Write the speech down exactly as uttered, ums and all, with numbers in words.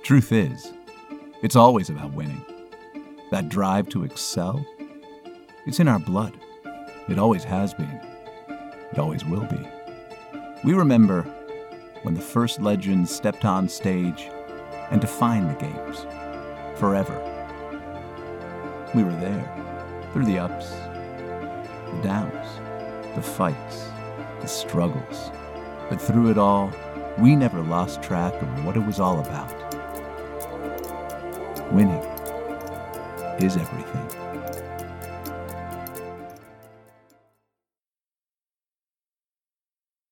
Truth is, it's always about winning. That drive to excel, it's in our blood. It always has been. It always will be. We remember when the first legends stepped on stage and defined the games forever. We were there through the ups, the downs, the fights, the struggles. But through it all, we never lost track of what it was all about. Winning is everything.